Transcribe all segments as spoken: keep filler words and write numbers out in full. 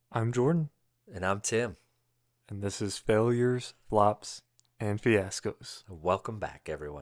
I'm Jordan, And I'm Tim. and this is Failures, Flops, and Fiascos. Welcome back, everyone.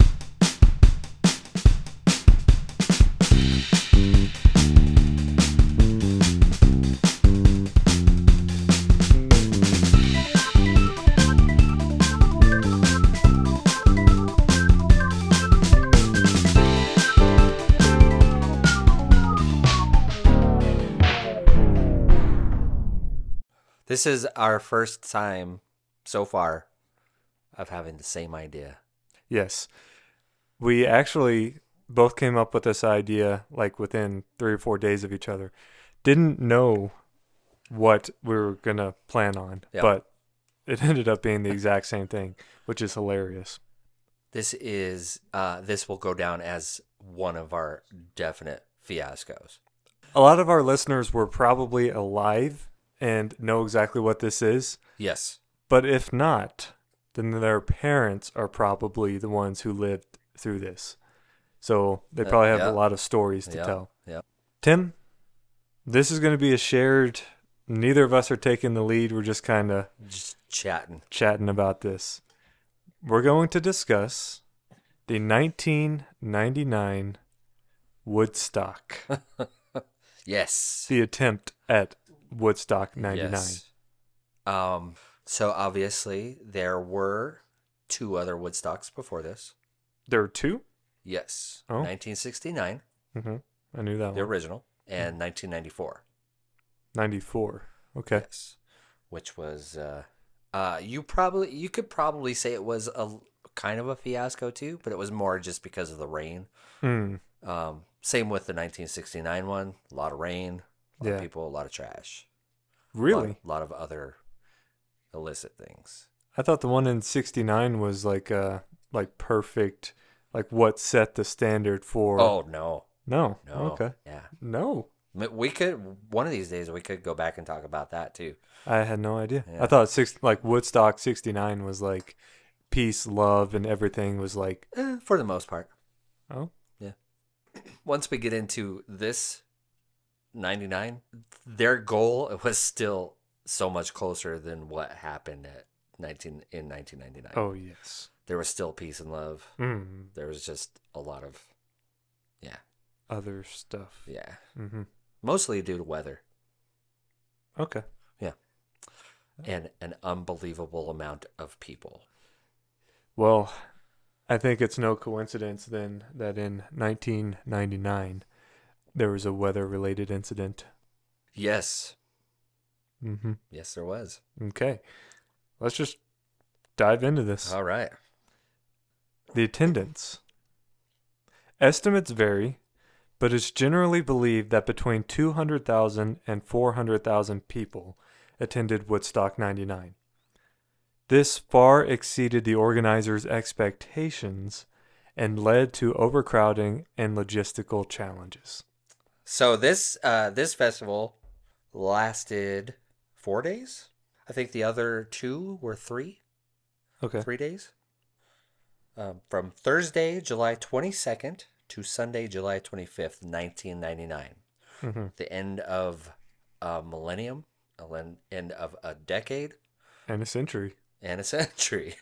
This is our first time so far of having the same idea. Yes, we actually both came up with this idea like within three or four days of each other. Didn't know what we were going to plan on, Yep. but it ended up being the exact same thing, which is hilarious. This is uh this will go down as one of our definite fiascos. A lot of our listeners were probably alive and know exactly what this is, Yes. but if not, then their parents are probably the ones who lived through this. So they Uh, probably have yeah. a lot of stories to Yeah. tell. Yeah. Tim, this is going to be a shared, neither of us are taking the lead. We're just kind of Just chatting. chatting about this. We're going to discuss the nineteen ninety-nine Woodstock, Yes. the attempt at Woodstock ninety-nine. Yes. Um so obviously there were two other Woodstocks before this. There are two? Yes. Oh. nineteen sixty-nine, Mm-hmm. I knew that the one. original, and nineteen ninety-four. ninety-four. Okay. Yes. Which was uh uh you probably you could probably say it was a kind of a fiasco too, but it was more just because of the rain. Hmm. Um same with the nineteen sixty-nine one, a lot of rain, a lot Yeah. of people, a lot of trash. A lot, Really? a lot of other illicit things. I thought the one in sixty-nine was like uh like perfect, like what set the standard for. Oh no. No. No. Okay. Yeah. No. I mean, we could one of these days we could go back and talk about that too. I had no idea. Yeah. I thought six like Woodstock sixty-nine was like peace, love, and everything was like, Eh, for the most part. oh, Once we get into this ninety-nine, their goal was still so much closer than what happened at nineteen in nineteen ninety-nine. oh yes. There was still peace and love. Mm, There was just a lot of yeah, other stuff. yeah. Mm-hmm. Mostly due to weather Okay. and an unbelievable amount of people. Well, I think it's no coincidence then that in nineteen ninety-nine there was a weather-related incident. Yes. Mm-hmm. Yes, there was. Okay. Let's just dive into this. All right. The attendance. Estimates vary, but it's generally believed that between two hundred thousand and four hundred thousand people attended Woodstock ninety-nine. This far exceeded the organizers' expectations and led to overcrowding and logistical challenges. So this uh this festival lasted four days. I think the other two were three. Okay. Three days. Um, from Thursday, July twenty-second to Sunday, July twenty-fifth, nineteen ninety-nine. Mm-hmm. The end of a millennium, a len- end of a decade, And a century. and a century.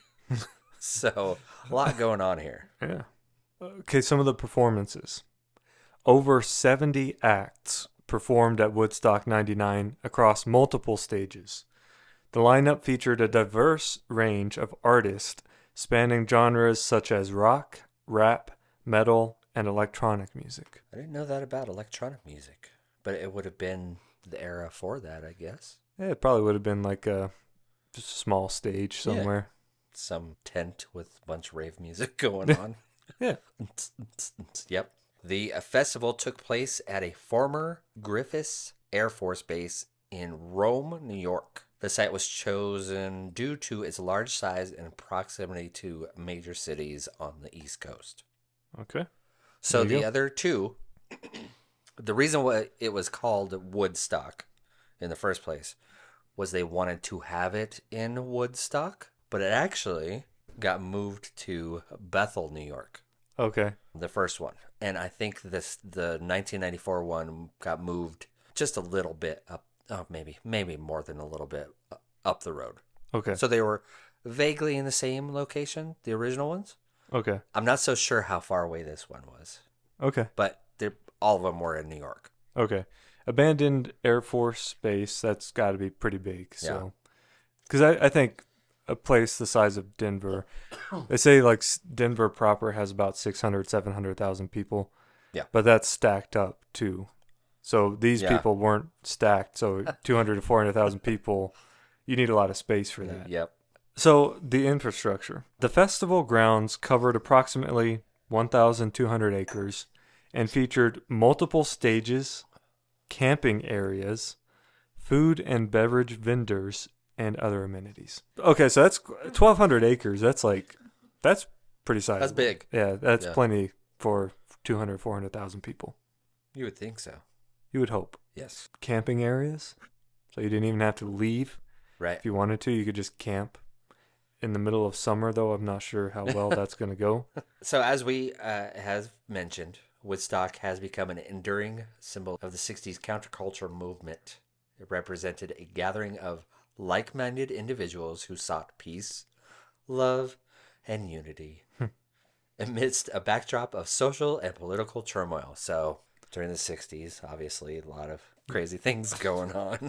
So, a lot going on here. Yeah. Okay, some of the performances. Over seventy acts performed at Woodstock ninety-nine across multiple stages. The lineup featured a diverse range of artists spanning genres such as rock, rap, metal, and electronic music. I didn't know that about electronic music, but it would have been the era for that, I guess. Yeah, it probably would have been like a just a small stage Yeah. somewhere. Some tent with a bunch of rave music going on. Yeah. Yep. The uh, festival took place at a former Griffiths Air Force Base in Rome, New York. The site was chosen due to its large size and proximity to major cities on the East Coast. Okay. So There you the go. other two, the reason why it was called Woodstock in the first place was they wanted to have it in Woodstock, but it actually got moved to Bethel, New York. Okay. The first one, and I think this the nineteen ninety-four one got moved just a little bit up Oh, maybe, maybe more than a little bit uh, up the road. Okay. So they were vaguely in the same location, the original ones. Okay. I'm not so sure how far away this one was, Okay. but they're all of them were in New York. Okay. Abandoned Air Force Base, that's got to be pretty big. So, because I, I think a place the size of Denver, they say like s- Denver proper has about six hundred, seven hundred thousand people. Yeah. But that's stacked up too. So these Yeah. people weren't stacked. So two hundred to four hundred thousand people, you need a lot of space for that. Yep. So the infrastructure. The festival grounds covered approximately one thousand two hundred acres and featured multiple stages, camping areas, food and beverage vendors, and other amenities. Okay, so that's twelve hundred acres. That's like, that's pretty sizable. That's big. Yeah, that's Yeah. plenty for two hundred, four hundred thousand people. You would think so. You would hope. Yes. Camping areas. So you didn't even have to leave. Right. If you wanted to, you could just camp. In the middle of summer, though, I'm not sure how well that's going to go. So as we uh, have mentioned, Woodstock has become an enduring symbol of the sixties counterculture movement. It represented a gathering of like-minded individuals who sought peace, love, and unity amidst a backdrop of social and political turmoil. So during the sixties, obviously, a lot of crazy things going on,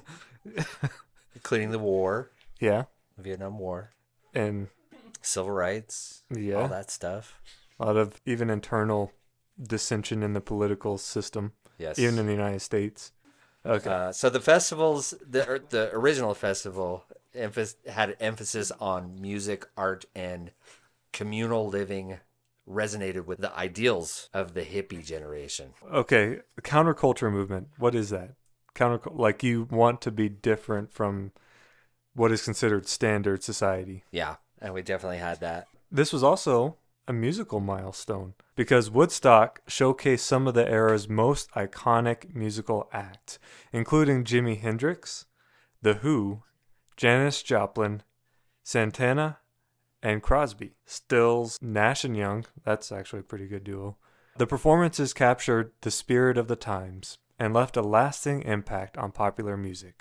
including the war, Yeah. Vietnam War, And civil rights, yeah, all that stuff. a lot of even internal dissension in the political system, Yes. even in the United States. Okay. Uh, so the festivals, the er, the original festival, emphasis, had emphasis on music, art, and communal living. Resonated with the ideals of the hippie generation. Okay. Counterculture movement. What is that? Counter, like you want to be different from what is considered standard society. Yeah, and we definitely had that. This was also a musical milestone because Woodstock showcased some of the era's most iconic musical acts, including Jimi Hendrix, The Who, Janis Joplin, Santana, and Crosby. Stills, Nash and Young, that's actually a pretty good duo. The performances captured the spirit of the times and left a lasting impact on popular music.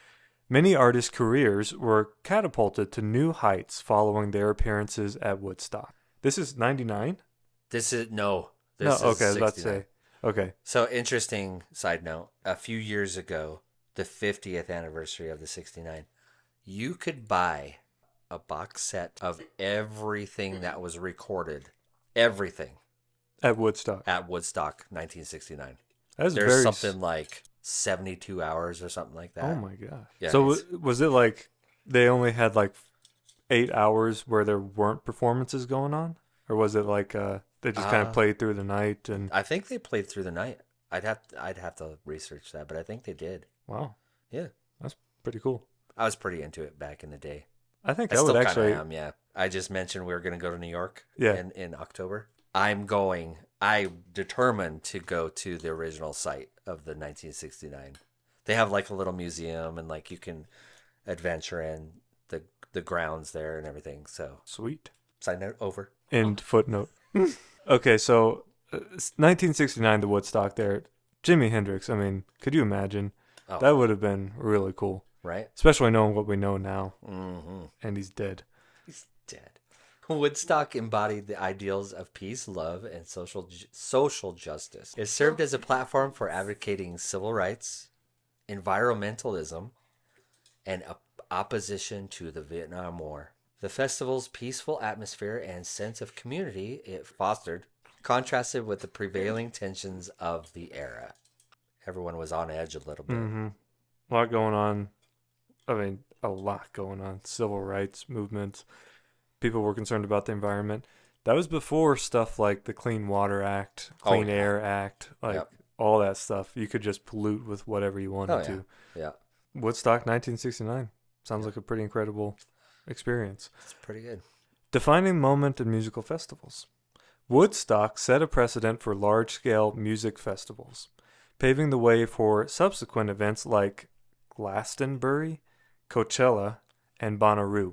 Many artists' careers were catapulted to new heights following their appearances at Woodstock. This is ninety-nine? This is no. No, This okay, I is was about to sixty-nine. say. Okay. So interesting side note: a few years ago, the fiftieth anniversary of the sixty-nine, you could buy a box set of everything that was recorded, everything At Woodstock. at Woodstock nineteen sixty-nine. That's There's very something like seventy-two hours or something like that. Oh my gosh. Yeah, so it's- w- was it like they only had like eight hours where there weren't performances going on? Or was it like uh, they just kind Uh, of played through the night and I think they played through the night. I'd have I'd have to research that, but I think they did. wow, Yeah, pretty cool. I was pretty into it back in the day. I think I I would still actually kind of am. Yeah, I just mentioned we were going to go to New York. Yeah. In in October, I'm going. I determined to go to the original site of the nineteen sixty-nine. They have like a little museum and like you can adventure in the the grounds there and everything. So sweet. side note over. End footnote. Okay, so uh, it's nineteen sixty-nine, the Woodstock there. Jimi Hendrix, I mean, could you imagine? Oh, That would have been really cool, right. especially knowing what we know now, Mm-hmm. and he's dead. He's dead. Woodstock embodied the ideals of peace, love, and social ju- social justice. It served as a platform for advocating civil rights, environmentalism, and op- opposition to the Vietnam War. The festival's peaceful atmosphere and sense of community it fostered contrasted with the prevailing tensions of the era. Everyone was on edge a little bit. Mm-hmm. A lot going on. I mean, a lot going on. Civil rights movements. People were concerned about the environment. That was before stuff like the Clean Water Act, Oh, Clean yeah. Air Act, like Yep. all that stuff. You could just pollute with whatever you wanted Oh, yeah. to. Yeah, Woodstock nineteen sixty-nine. Sounds like a pretty incredible experience. it's pretty good. Defining moment in musical festivals. Woodstock set a precedent for large-scale music festivals, paving the way for subsequent events like Glastonbury, Coachella, and Bonnaroo.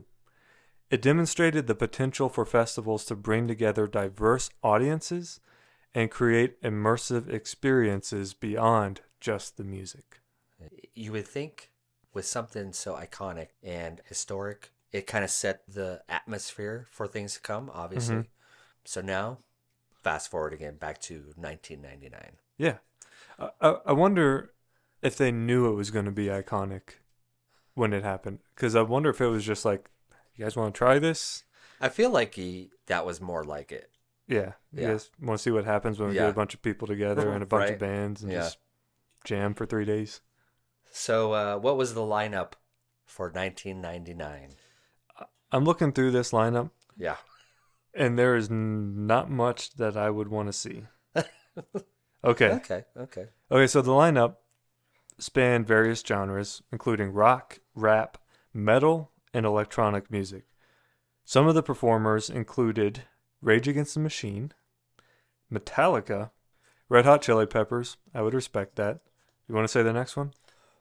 It demonstrated the potential for festivals to bring together diverse audiences and create immersive experiences beyond just the music. You would think with something so iconic and historic, it kind of set the atmosphere for things to come, obviously. Mhm. So now, fast forward again back to nineteen ninety-nine. Yeah. I, I I wonder if they knew it was going to be iconic when it happened. Because I wonder if it was just like, you guys want to try this? I feel like he, that was more like it. Yeah. You Yeah. guys want to see what happens when we Yeah. get a bunch of people together and a bunch Right. of bands and Yeah. just jam for three days? So, uh, what was the lineup for nineteen ninety-nine? I'm looking through this lineup, Yeah. and there is n- not much that I would want to see. Okay. Okay. Okay. Okay, so the lineup spanned various genres, including rock, rap, metal, and electronic music. Some of the performers included Rage Against the Machine, Metallica, Red Hot Chili Peppers. I would respect that. You want to say the next one?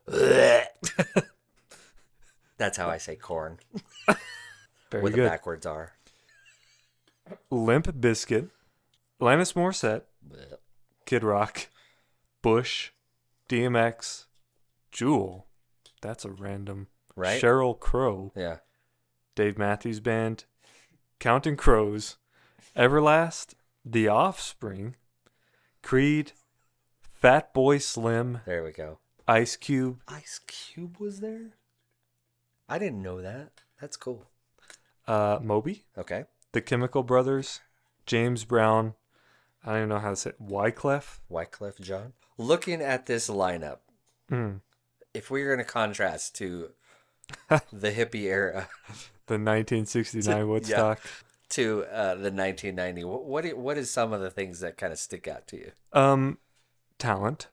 That's how I say corn. Very What the good. backwards are. Limp Bizkit, Alanis Morissette, Kid Rock, Bush, D M X, Jewel. That's a random. Right? Sheryl Crow, Yeah. Dave Matthews Band, Counting Crows, Everlast, The Offspring, Creed, Fatboy Slim, There we go. Ice Cube, Ice Cube was there? I didn't know that. That's cool. uh, Moby, Okay. The Chemical Brothers, James Brown. I don't even know how to say it. Wyclef. Wyclef John. Looking at this lineup, Mm, if we were going to contrast to the hippie era the nineteen sixty-nine Woodstock. to uh, the nineteen ninety, what what, i- what is some of the things that kind of stick out to you? Um, talent.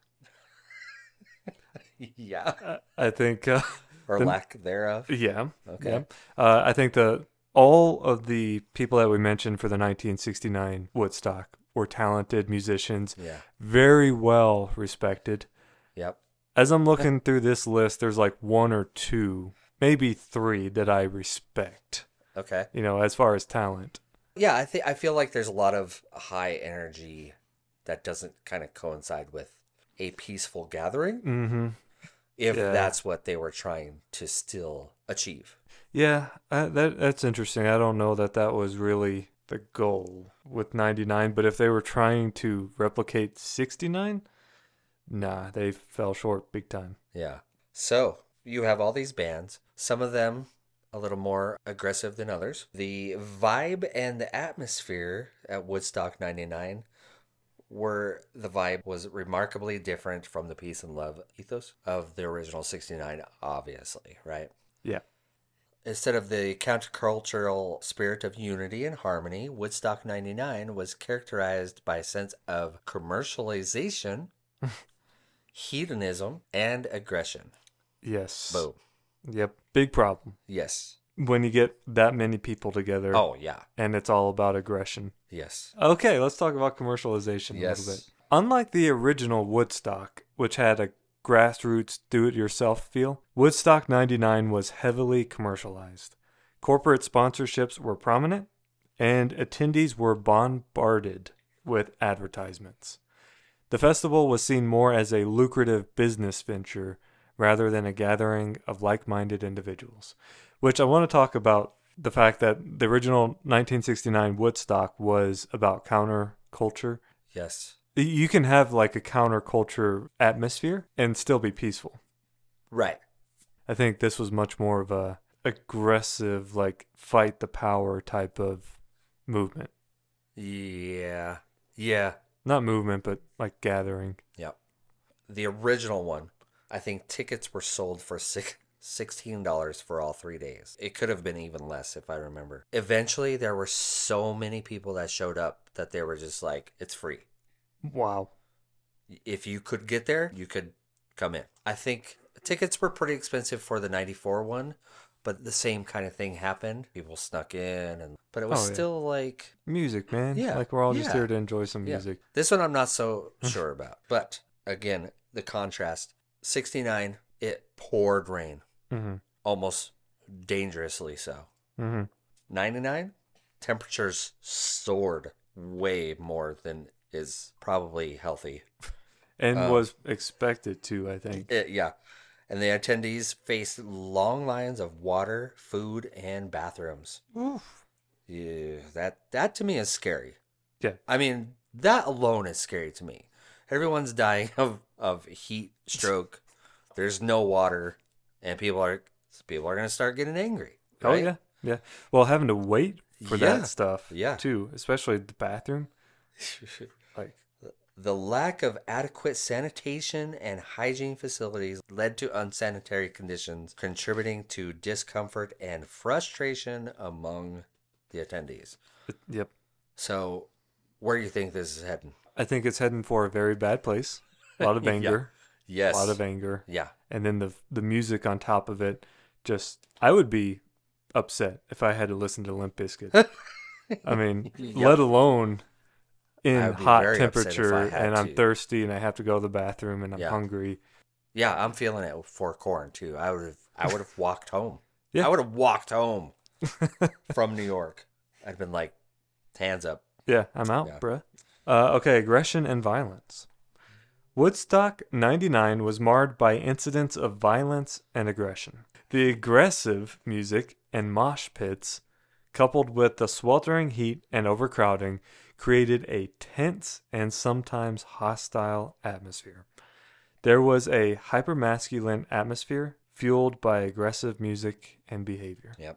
Yeah. Uh, I think. Uh, Or The- lack thereof. yeah. Okay. Yeah. Uh, I think the all of the people that we mentioned for the nineteen sixty-nine Woodstock were talented musicians, Yeah. very well respected. Yep. As I'm looking through this list, there's like one or two, maybe three that I respect. Okay. You know, as far as talent. Yeah, I think I feel like there's a lot of high energy that doesn't kind of coincide with a peaceful gathering, Mm-hmm. if Yeah. that's what they were trying to still achieve. Yeah, uh, that that's interesting. I don't know that that was really the goal with ninety-nine, but if they were trying to replicate sixty-nine, nah, they fell short big time. Yeah. So you have all these bands, some of them a little more aggressive than others. The vibe and the atmosphere at Woodstock ninety-nine were the vibe was remarkably different from the peace and love ethos of the original sixty-nine, obviously, right? Yeah. Instead of the countercultural spirit of unity and harmony, Woodstock ninety-nine was characterized by a sense of commercialization, hedonism, and aggression. Yes. Boom. Yep. Big problem Yes. when you get that many people together Oh, yeah. and it's all about aggression. Yes. Okay, let's talk about commercialization a Yes. little bit. Unlike the original Woodstock, which had a grassroots do-it-yourself feel, Woodstock ninety-nine was heavily commercialized. Corporate sponsorships were prominent, and attendees were bombarded with advertisements. The festival was seen more as a lucrative business venture rather than a gathering of like-minded individuals, which I want to talk about the fact that the original nineteen sixty-nine Woodstock was about counterculture. Yes. You can have like a counterculture atmosphere and still be peaceful. Right. I think this was much more of a aggressive, like fight the power type of movement. Yeah. Yeah. Not movement, but like gathering. Yep. The original one, I think tickets were sold for six, sixteen dollars for all three days. It could have been even less if I remember. Eventually, there were so many people that showed up that they were just like, it's free. Wow. If you could get there, you could come in. I think tickets were pretty expensive for the ninety-four one, but the same kind of thing happened. People snuck in, and but it was Oh, yeah. still like, Music, man. Yeah, Like we're all just yeah. here to enjoy some yeah. music. This one I'm not so sure about. But again, the contrast. sixty-nine, it poured rain, Mm-hmm. almost dangerously so. Mm-hmm. ninety-nine, temperatures soared way more than is probably healthy. And Uh, was expected to, I think. It, yeah. and the attendees faced long lines of water, food, and bathrooms. Oof. Yeah, that that to me is scary. Yeah. I mean, that alone is scary to me. Everyone's dying of, of heat stroke. There's no water, and people are people are gonna start getting angry. Oh Right? yeah, yeah. Well, having to wait for Yeah. that stuff, Yeah. too, especially the bathroom. Like, The lack of adequate sanitation and hygiene facilities led to unsanitary conditions, contributing to discomfort and frustration among the attendees. it- yep. So, where do you think this is heading? I think it's heading for a very bad place. A lot of Yeah. anger. Yes. A lot of anger. Yeah. And then the the music on top of it. Just, I would be upset if I had to listen to Limp Bizkit. I mean, Yep. let alone in I would be hot very upset if I temperature had and I'm to. thirsty and I have to go to the bathroom and I'm Yeah. hungry. Yeah, I'm feeling it for corn too. I would have I would have walked home. Yeah. I would have walked home from New York. I'd been like, hands up. Yeah, I'm out, Yeah. bruh. Uh, okay, aggression and violence. Woodstock ninety-nine was marred by incidents of violence and aggression. The aggressive music and mosh pits, coupled with the sweltering heat and overcrowding, created a tense and sometimes hostile atmosphere. There was a hypermasculine atmosphere fueled by aggressive music and behavior. Yep.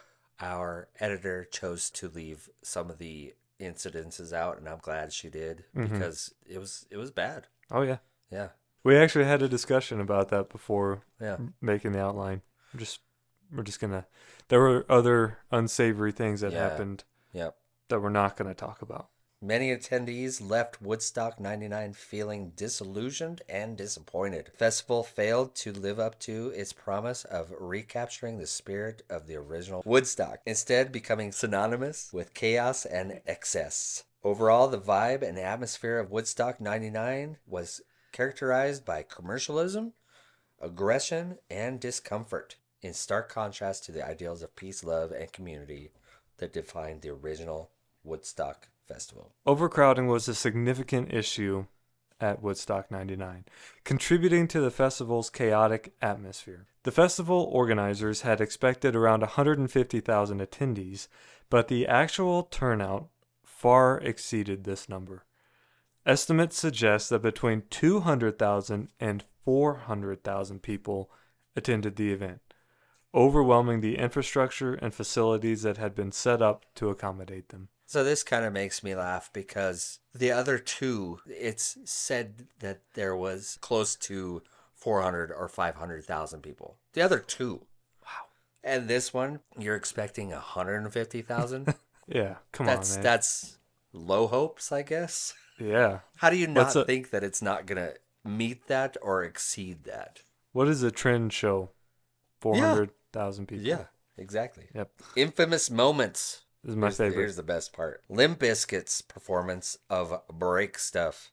Our editor chose to leave some of the incidences out, and I'm glad she did Mhm. because it was it was bad. Oh, yeah. Yeah. We actually had a discussion about that before Yeah. making the outline. We're just we're just gonna. There were other unsavory things that Yeah. happened Yep. that we're not gonna talk about. Many attendees left Woodstock ninety-nine feeling disillusioned and disappointed. The festival failed to live up to its promise of recapturing the spirit of the original Woodstock, instead becoming synonymous with chaos and excess. Overall, the vibe and atmosphere of Woodstock ninety-nine was characterized by commercialism, aggression, and discomfort, in stark contrast to the ideals of peace, love, and community that defined the original Woodstock Festival. Overcrowding was a significant issue at Woodstock ninety-nine, contributing to the festival's chaotic atmosphere. The festival organizers had expected around one hundred fifty thousand attendees, but the actual turnout far exceeded this number. Estimates suggest that between two hundred thousand and four hundred thousand people attended the event, overwhelming the infrastructure and facilities that had been set up to accommodate them. So this kind of makes me laugh because the other two, it's said that there was close to four hundred or five hundred thousand people. The other two. Wow. And this one, you're expecting one hundred fifty thousand? Yeah, come that's on, man. that's low hopes, I guess. Yeah. How do you not What's a- think that it's not going to meet that or exceed that? What does a trend show? four hundred thousand people. Yeah, exactly. Yep. Infamous moments. This is my Here's, favorite. here's the best part. Limp Bizkit's performance of Break Stuff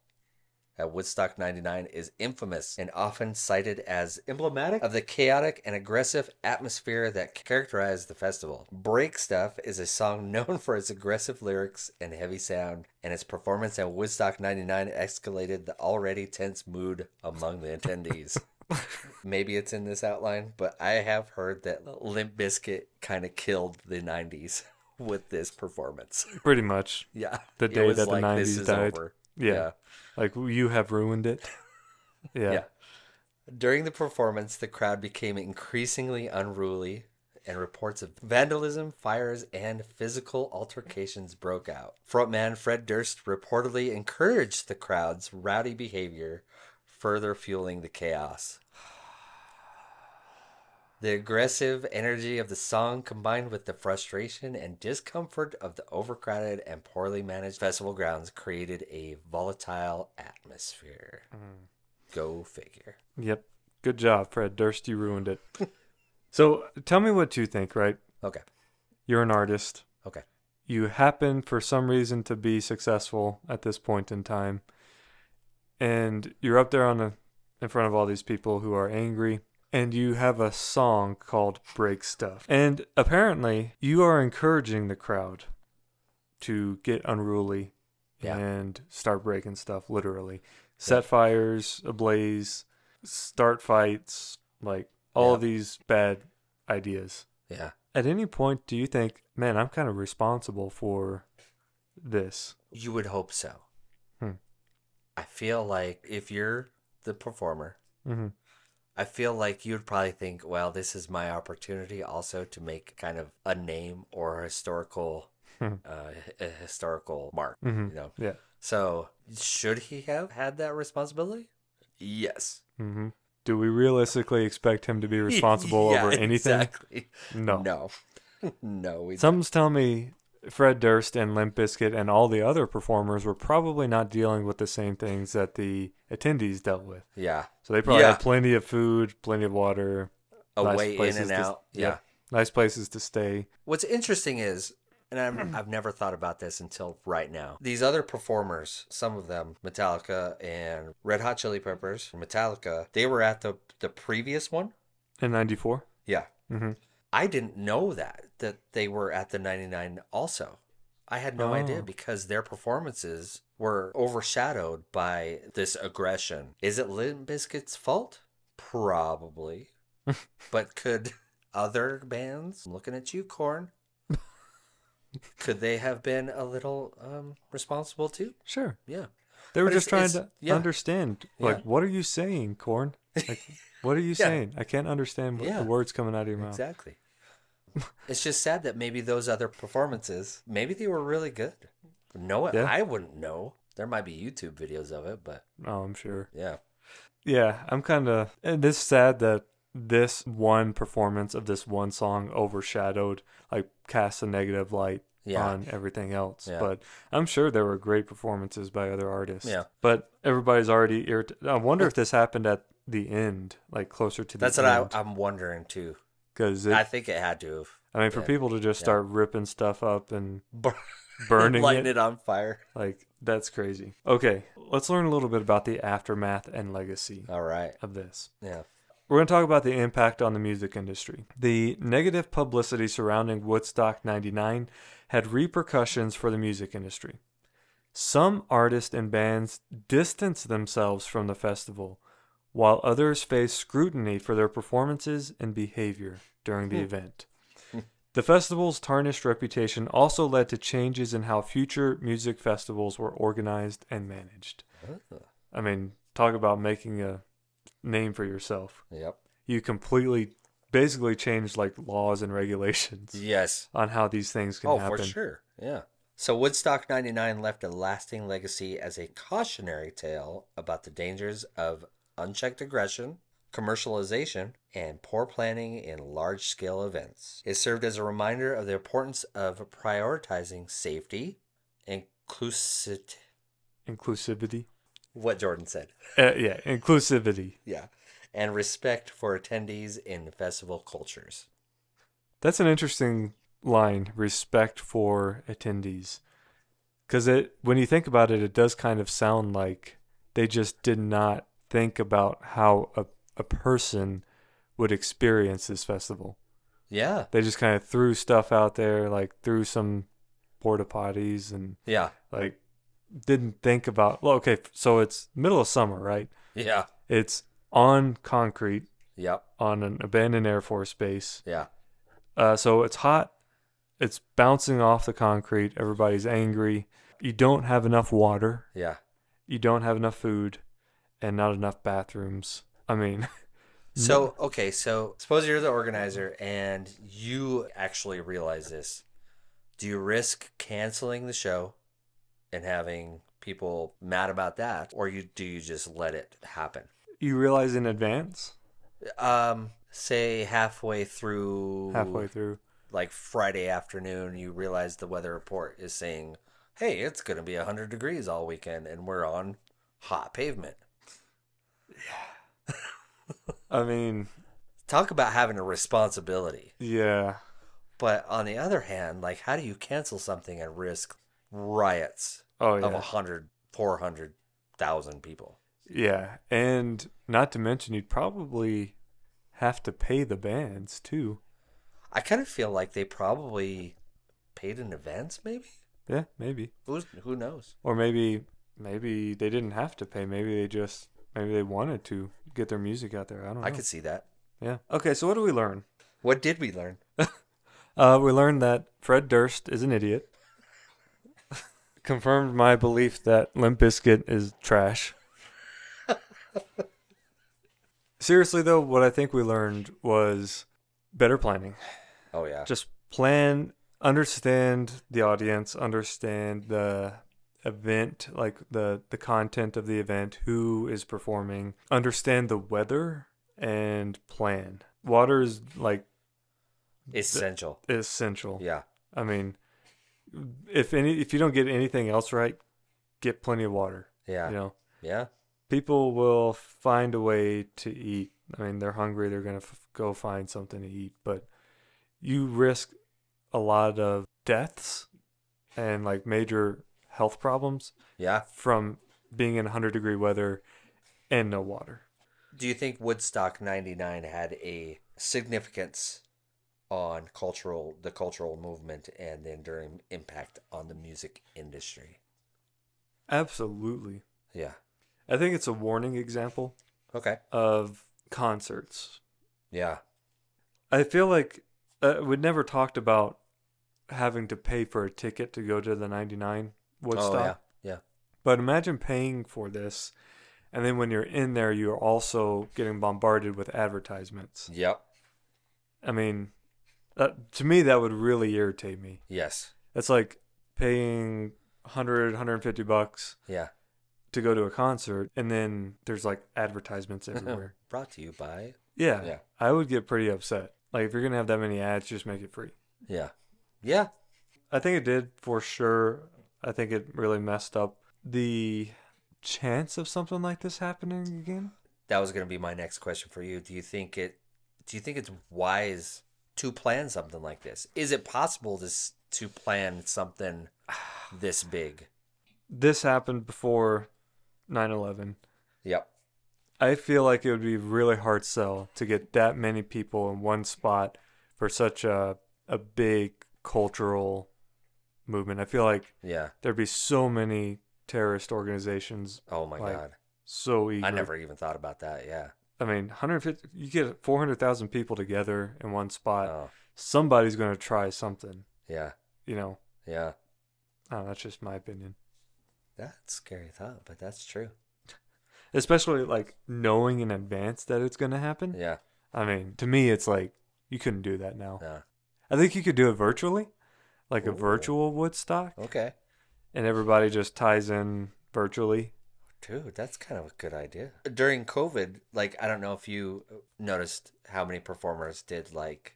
at Woodstock ninety-nine is infamous and often cited as emblematic of the chaotic and aggressive atmosphere that characterized the festival. Break Stuff is a song known for its aggressive lyrics and heavy sound, and its performance at Woodstock ninety-nine escalated the already tense mood among the attendees. Maybe it's in this outline, but I have heard that Limp Bizkit kind of killed the nineties with this performance. Pretty much. Yeah. The It day was that the like, this nineties is died. over. Yeah. Yeah. Like, you have ruined it. Yeah. Yeah. During the performance, the crowd became increasingly unruly, and reports of vandalism, fires, and physical altercations broke out. Frontman Fred Durst reportedly encouraged the crowd's rowdy behavior, further fueling the chaos. The aggressive energy of the song, combined with the frustration and discomfort of the overcrowded and poorly managed festival grounds, created a volatile atmosphere. Mm. Go figure. Yep. Good job, Fred Durst. You ruined it. So tell me what you think, right? Okay. You're an artist. Okay. You happen, for some reason, to be successful at this point in time. And you're up there on the, in front of all these people who are angry. And you have a song called Break Stuff. And apparently, you are encouraging the crowd to get unruly Yeah. and start breaking stuff, literally. Set fires ablaze, start fights, like all of Yep. these bad ideas. Yeah. At any point, do you think, man, I'm kind of responsible for this? You would hope so. Hmm. I feel like if you're the performer, Mm-hmm. I feel like you'd probably think, well, this is my opportunity also to make kind of a name or a historical, Hmm. uh, a historical mark, Mm-hmm. you know. Yeah. So should he have had that responsibility? Yes. Mm-hmm. Do we realistically expect him to be responsible Yeah, over anything? Exactly. No. No. No. We Something's telling me Fred Durst and Limp Bizkit and all the other performers were probably not dealing with the same things that the attendees dealt with. Yeah. So they probably Yeah. had plenty of food, plenty of water, A nice way in places and to- out. Yeah. nice places to stay. What's interesting is, and I've, I've never thought about this until right now. These other performers, some of them, Metallica and Red Hot Chili Peppers, Metallica, they were at the the previous one. In ninety-four? Yeah. Mm-hmm. I didn't know that, that they were at the ninety-nine also. I had no idea Oh. because their performances were overshadowed by this aggression. Is it Limp Bizkit's fault? Probably. But could other bands, I'm looking at you, Korn, could they have been a little um, responsible too? Sure. Yeah. They were But just it's- trying it's- to yeah. understand. Yeah. Like, what are you saying, Corn? Like, what are you Yeah. saying? I can't understand what Yeah. the words coming out of your mouth. Exactly. It's just sad that maybe those other performances, maybe they were really good. No, Yeah. I wouldn't know. There might be YouTube videos of it, but Oh, I'm sure. yeah. Yeah, I'm kind of. And it's sad that this one performance of this one song overshadowed, like, cast a negative light Yeah. on everything else. Yeah. But I'm sure there were great performances by other artists. Yeah. But everybody's already irritated. I wonder if this happened at the end, like closer to the That's what end. I, I'm wondering too. Because I think it had to have I mean, for yeah. people to just Yeah. start ripping stuff up and bur- burning lighting it, it on fire. like, that's crazy. Okay, let's learn a little bit about the aftermath and legacy All right. of this. Yeah. We're going to talk about the impact on the music industry. The negative publicity surrounding Woodstock ninety-nine had repercussions for the music industry. Some artists and bands distanced themselves from the festival, while others faced scrutiny for their performances and behavior during the event. The festival's tarnished reputation also led to changes in how future music festivals were organized and managed. Oh, I mean, talk about making a name for yourself. yep. You completely, basically changed like laws and regulations Yes. on how these things can Oh, happen. for sure. Yeah. So Woodstock ninety-nine left a lasting legacy as a cautionary tale about the dangers of unchecked aggression, commercialization, and poor planning in large-scale events. It served as a reminder of the importance of prioritizing safety, inclusivity. Inclusivity. What Jordan said. Uh, yeah, inclusivity. Yeah. And respect for attendees in festival cultures. That's an interesting line, respect for attendees. Because it, when you think about it, it does kind of sound like they just did not think about how a, a person would experience this festival. Yeah. They just kind of threw stuff out there, like threw some porta potties and Yeah. like didn't think about, well, okay, so it's middle of summer, right? Yeah. It's on concrete Yep. on an abandoned Air Force base. Yeah. Uh, so it's hot. It's bouncing off the concrete. Everybody's angry. You don't have enough water. Yeah. You don't have enough food and not enough bathrooms. I mean, So, okay, so suppose you're the organizer and you actually realize this. Do you risk canceling the show and having people mad about that, or you do you just let it happen? you realize in advance, Um, say halfway through halfway through. like Friday afternoon, you realize the weather report is saying, "Hey, it's going to be one hundred degrees all weekend and we're on hot pavement." I mean, Talk about having a responsibility. yeah. But on the other hand, like, how do you cancel something and risk riots Oh, of yeah. a hundred, four hundred thousand people? Yeah. And not to mention, you'd probably have to pay the bands, too. I kind of feel like they probably paid in advance, maybe? Yeah, maybe. Who's, who knows? Or maybe maybe they didn't have to pay. Maybe they just maybe they wanted to get their music out there. I don't know. I could see that. Yeah. Okay, so what do we learn? What did we learn? Uh, we learned that Fred Durst is an idiot. Confirmed my belief that Limp Bizkit is trash. Seriously, though, what I think we learned was better planning. Oh, yeah. Just plan, understand the audience, understand the event, like the, the content of the event, who is performing, understand the weather, and plan. Water is, like, Essential. essential. Yeah. I mean, if any, if you don't get anything else right, get plenty of water. Yeah. You know, Yeah. people will find a way to eat. I mean, they're hungry, they're gonna f- go find something to eat. But you risk a lot of deaths and like major health problems Yeah. from being in one hundred degree weather and no water. Do you think Woodstock ninety-nine had a significance on cultural the cultural movement and the enduring impact on the music industry? Absolutely. Yeah. I think it's a warning example Okay. of concerts. Yeah. I feel like uh, we'd never talked about having to pay for a ticket to go to the ninety-nine Woodstock. Oh, yeah. Yeah. But imagine paying for this, and then when you're in there, you're also getting bombarded with advertisements. Yep. I mean, uh, to me, that would really irritate me. Yes. It's like paying one hundred, one hundred fifty bucks Yeah. to go to a concert, and then there's like advertisements everywhere. Brought to you by. Yeah, Yeah. I would get pretty upset. Like, if you're going to have that many ads, just make it free. Yeah. Yeah. I think it did for sure. I think it really messed up the chance of something like this happening again. That was going to be my next question for you. Do you think it do you think it's wise to plan something like this? Is it possible to s- to plan something this big? This happened before nine eleven. Yep. I feel like it would be really hard sell to get that many people in one spot for such a a big cultural movement. I feel like Yeah. there'd be so many terrorist organizations Oh my like, god. so eager. I never even thought about that. Yeah. I mean, one hundred fifty. You get four hundred thousand people together in one spot. Oh. Somebody's going to try something. Yeah. You know. Yeah. I don't know, that's just my opinion. That's a scary thought, but that's true. Especially like knowing in advance that it's going to happen. Yeah. I mean, to me, it's like you couldn't do that now. Yeah. I think you could do it virtually, like a Ooh. virtual Woodstock, Okay. and everybody just ties in virtually. Dude, that's kind of a good idea. During COVID, like, I don't know if you noticed how many performers did, like,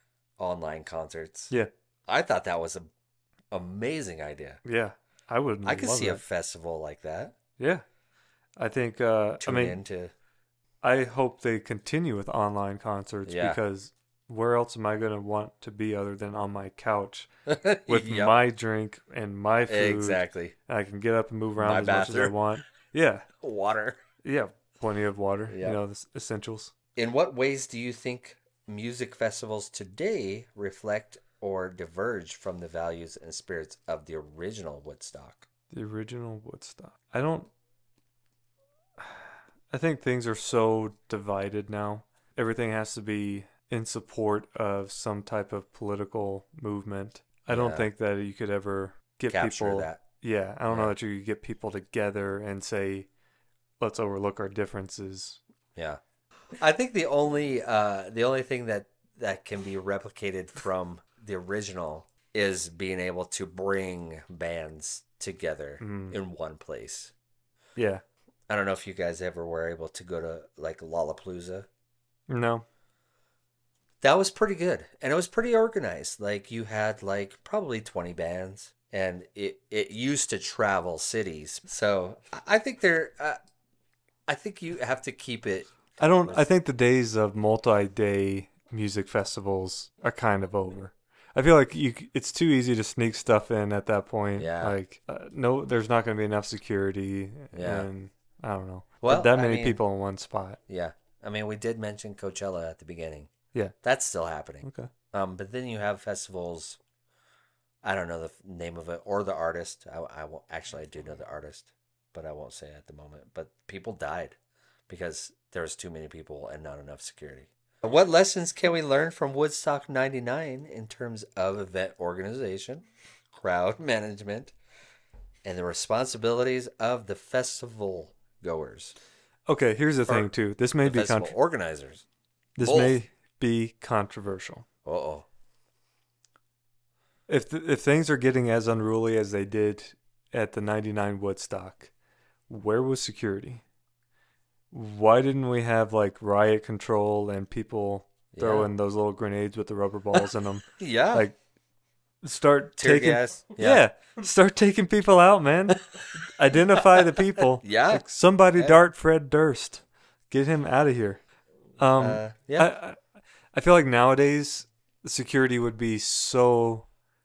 online concerts. Yeah, I thought that was an amazing idea. yeah, I would. I could love see a that. festival like that. Yeah, I think. Uh, I Tune mean, into. I hope they continue with online concerts Yeah. because where else am I going to want to be other than on my couch with Yep, my drink and my food? exactly. And I can get up and move around My as much as I bathroom. want. Yeah, Water. yeah, plenty of water. Yeah. You know, the s- essentials. In what ways do you think music festivals today reflect or diverge from the values and spirits of the original Woodstock? The original Woodstock. I don't. I think things are so divided now. Everything has to be in support of some type of political movement. I don't Yeah. think that you could ever get Capture people. that. Yeah, I don't Yeah. know that you could get people together and say, let's overlook our differences. Yeah. I think the only uh the only thing that that can be replicated from the original is being able to bring bands together Mm. in one place. Yeah. I don't know if you guys ever were able to go to like Lollapalooza. No. That was pretty good, and it was pretty organized. Like you had like probably twenty bands, and it it used to travel cities. So I I think they're uh, I think you have to keep it. I don't. I think the days of multi-day music festivals are kind of over. I feel like you. c- It's too easy to sneak stuff in at that point. Yeah. Like, uh, no, there's not going to be enough security. Yeah. And I don't know. Well, Well, that I many mean- people in one spot. Yeah, I mean we did mention Coachella at the beginning. Yeah. That's still happening. Okay. Um, but then you have festivals. I don't know the f- name of it or the artist. I, I won't actually. I do know the artist, but I won't say it at the moment. But people died because there was too many people and not enough security. What lessons can we learn from Woodstock ninety-nine in terms of event organization, crowd management, and the responsibilities of the festival goers Okay, here's the or thing too. This may the be festival contr organizers? this Both. may be controversial. Uh oh. If th- if things are getting as unruly as they did at the ninety-nine Woodstock, where was security? Why didn't we have like riot control and people throwing those little grenades with the rubber balls in them? Yeah. Like, start Tear taking gas. yeah. start taking people out, man. Identify the people. Yeah. Like, somebody Hey. dart Fred Durst. Get him out of here. Um Uh, yeah. I, I I feel like nowadays the security would be so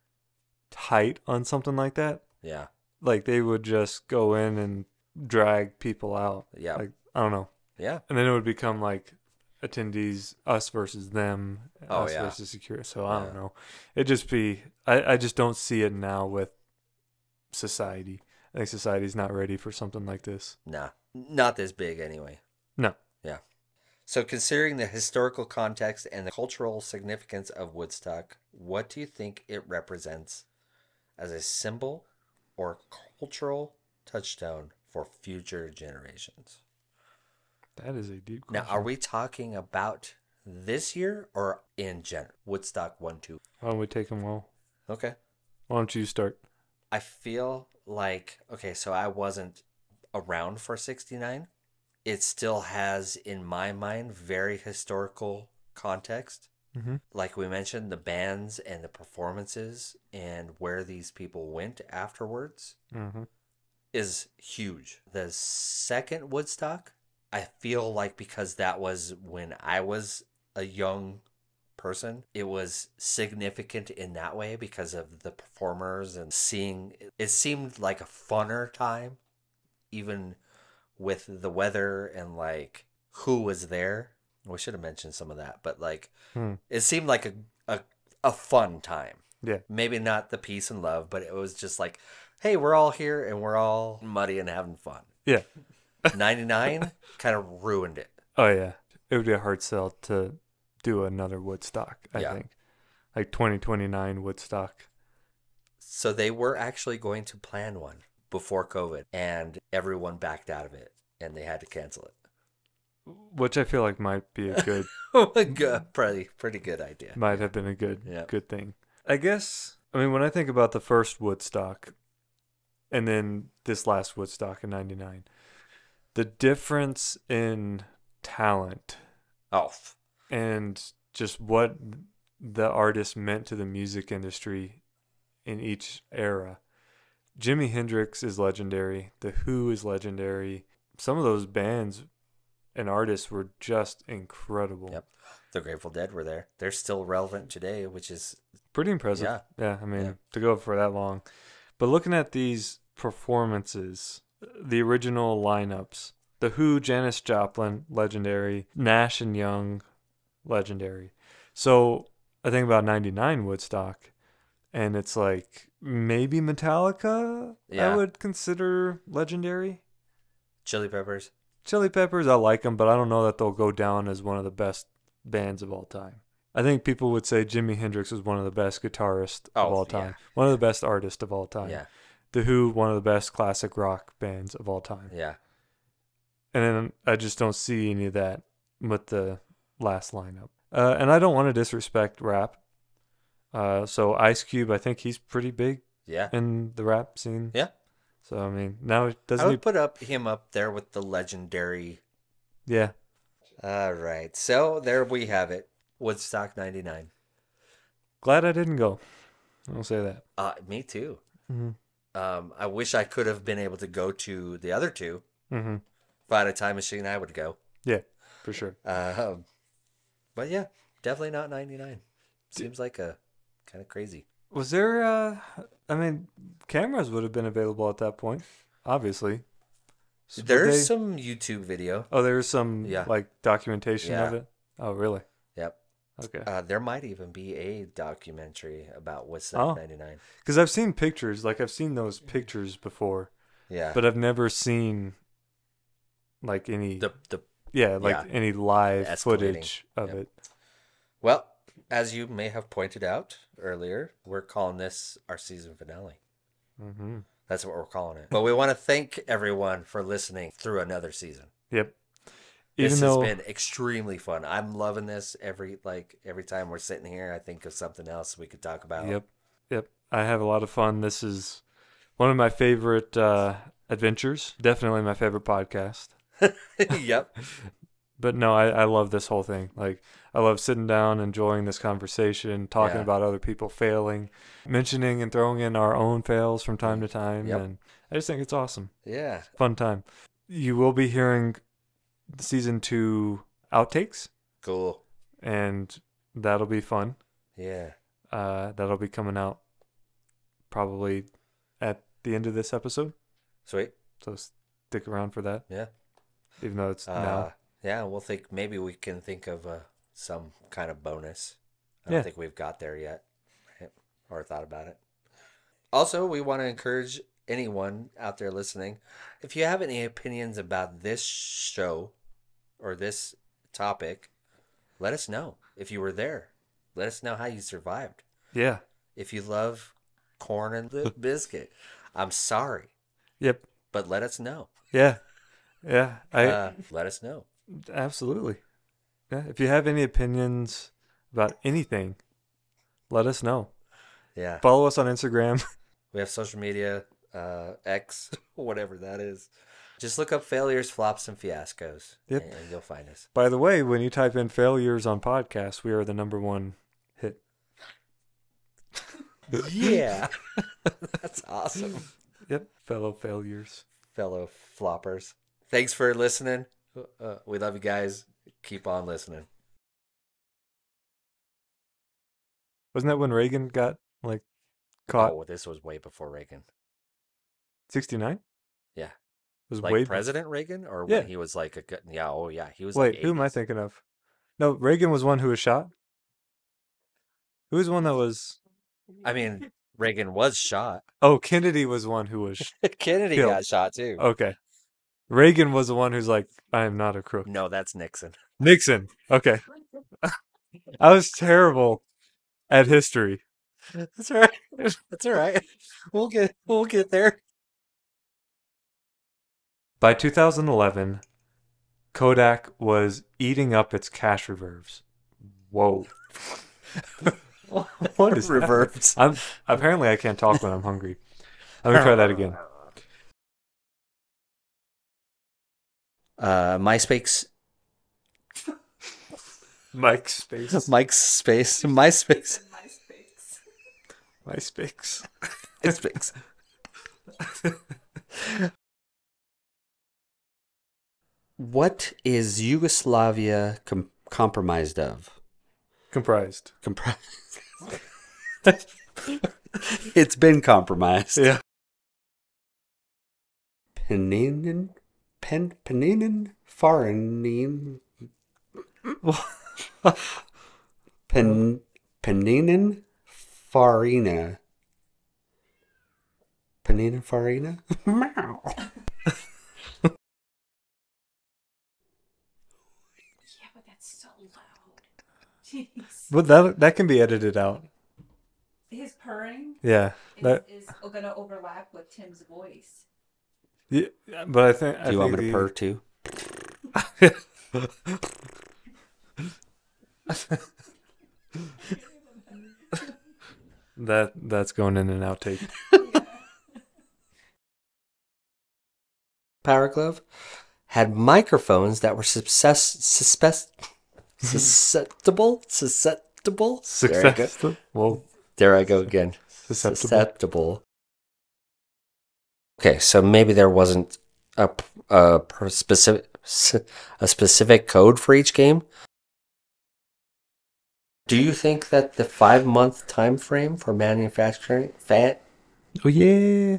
tight on something like that. yeah. Like they would just go in and drag people out. Yeah. Like, I don't know. Yeah. And then it would become like attendees, us versus them, Oh, us yeah. versus security. So I don't Yeah. know. It just be I, I just don't see it now with society. I think society's not ready for something like this. Nah. Not this big anyway. No. Yeah. So, considering the historical context and the cultural significance of Woodstock, what do you think it represents as a symbol or cultural touchstone for future generations? That is a deep Now, question. are we talking about this year or in general? Woodstock one, two. Why don't we take them all? Okay. Why don't you start? I feel like, okay, so I wasn't around for sixty-nine. It still has, in my mind, very historical context. Mm-hmm. Like we mentioned, the bands and the performances and where these people went afterwards Mm-hmm. is huge. The second Woodstock, I feel like because that was when I was a young person, it was significant in that way because of the performers and seeing it seemed like a funner time, even with the weather and like who was there. We should have mentioned some of that, but like Hmm. it seemed like a, a a fun time. Yeah. Maybe not the peace and love, but it was just like, hey, we're all here and we're all muddy and having fun. Yeah. ninety-nine kind of ruined it. Oh yeah. It would be a hard sell to do another Woodstock, I Yeah. think. Like twenty twenty-nine Woodstock. So they were actually going to plan one before COVID, and everyone backed out of it, and they had to cancel it. Which I feel like might be a good Good, pretty, pretty good idea. might have been a good Yeah. good thing. I guess I mean when I think about the first Woodstock and then this last Woodstock in ninety-nine, the difference in talent Oh, and just what the artist meant to the music industry in each era. Jimi Hendrix is legendary. The Who is legendary. Some of those bands and artists were just incredible. Yep. The Grateful Dead were there. They're still relevant today, which is Pretty impressive. Yeah. Yeah, I mean, Yeah. to go for that long. But looking at these performances, the original lineups, The Who, Janis Joplin, legendary. Nash and Young, legendary. So I think about ninety-nine Woodstock, and it's like maybe Metallica Yeah. I would consider legendary. Chili Peppers. Chili Peppers, I like them, but I don't know that they'll go down as one of the best bands of all time. I think people would say Jimi Hendrix was one of the best guitarists Oh, of all yeah. time. One of the best artists of all time. Yeah. The Who, one of the best classic rock bands of all time. Yeah. And then I just don't see any of that with the last lineup. Uh, and I don't want to disrespect rap. Uh, so Ice Cube, I think he's pretty big Yeah. in the rap scene. Yeah. So, I mean, now I doesn't would he? put up him up there with the legendary. Yeah. All right. So there we have it. Woodstock ninety-nine. Glad I didn't go. I'll say that. Uh, me too. Mm-hmm. Um, I wish I could have been able to go to the other two. Mm-hmm. If I had a time machine, I would go. Yeah, for sure. Um, but yeah, definitely not ninety-nine. Seems like a kind of crazy. Was there, uh, I mean, cameras would have been available at that point, obviously. So would There's they- some YouTube video. Oh, there's some, Yeah. like, documentation of Yeah. it? Oh, really? Yep. Okay. Uh, there might even be a documentary about Oh. Woodstock ninety-nine. Because I've seen pictures, like, I've seen those pictures before, Yeah. but I've never seen, like, any. the the yeah, like Yeah. any live Escalating. footage of Yep. it. Well, as you may have pointed out earlier, we're calling this our season finale. Mm-hmm. That's what we're calling it. But we want to thank everyone for listening through another season. Yep. This Even though has been extremely fun. I'm loving this every like every time we're sitting here. I think of something else we could talk about. Yep. Yep. I have a lot of fun. This is one of my favorite uh, adventures. Definitely my favorite podcast. Yep. But no, I, I love this whole thing. Like, I love sitting down, enjoying this conversation, talking Yeah. about other people failing, mentioning and throwing in our own fails from time to time. Yep. And I just think it's awesome. Yeah. Fun time. You will be hearing season two outtakes, Cool. and that'll be fun. Yeah. Uh, that'll be coming out probably at the end of this episode. Sweet. So stick around for that. Yeah. Even though it's Uh, now. yeah, we'll think maybe we can think of uh, some kind of bonus. I Yeah. don't think we've got there yet right? or thought about it. Also, we want to encourage anyone out there listening, if you have any opinions about this show or this topic, let us know. If you were there, let us know how you survived. Yeah. If you love corn and the biscuit, I'm sorry, Yep. but let us know. Yeah. Yeah. I Uh, let us know. absolutely. Yeah. If you have any opinions about anything, let us know. Yeah. Follow us on Instagram. We have social media, uh, X, whatever that is. Just look up failures, flops, and fiascos, Yep. and, and you'll find us. By the way, when you type in failures on podcasts, we are the number one hit. Yeah. That's awesome. Yep. Fellow failures. Fellow floppers. Thanks for listening. Uh, we love you guys. Keep on listening. Wasn't that when Reagan got like caught? Oh, this was way before Reagan. sixty-nine? Yeah. It was Like way President Reagan? Or Yeah. when he was like a good. Yeah, oh, yeah. He was Wait, like who am I eighties. thinking of? No, Reagan was one who was shot. Who was one that was? I mean, Reagan was shot. Oh, Kennedy was one who was. Kennedy Killed. got shot too. Okay. Reagan was the one who's like, I am not a crook. No, that's Nixon. Nixon. Okay. I was terrible at history. That's all right. That's all right. We'll get we'll get there. By two thousand eleven, Kodak was eating up its cash reserves. Whoa. What is Reverbs? I'm apparently I can't talk when I'm hungry. Let me try that again. Uh, MySpace. Mike's space. Mike's space. MySpace. My space. MySpace. What is Yugoslavia com- compromised of? Comprised. Comprised. It's been compromised. Yeah. Peninin, pen, Peninin, Farinin, Pen, Peninin, Farina, Peninin, Farina. Meow. Yeah, but that's so loud. Jeez. But that that can be edited out. His purring Yeah. is, That is going to overlap with Tim's voice. yeah, but I think I Do you want think me to the- purr too? That that's going in an outtake. Power Glove had microphones that were success, suspect, susceptible, susceptible. There I go. Success. Well, There I go again. susceptible. Susceptible. Okay, so maybe there wasn't a, a per- specific a specific code for each game. Do you think that the five month time frame for manufacturing fat? Oh yeah.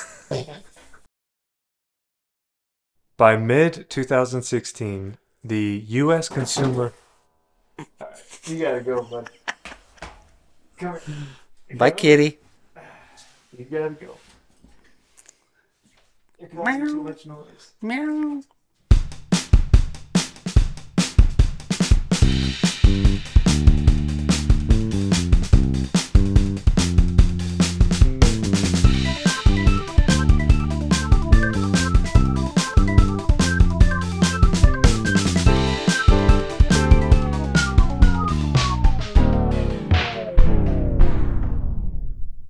By mid twenty sixteen, the U S consumer. You gotta go, bud. Come here. Bye, kitty. You gotta go. You're causing too much noise. Meow.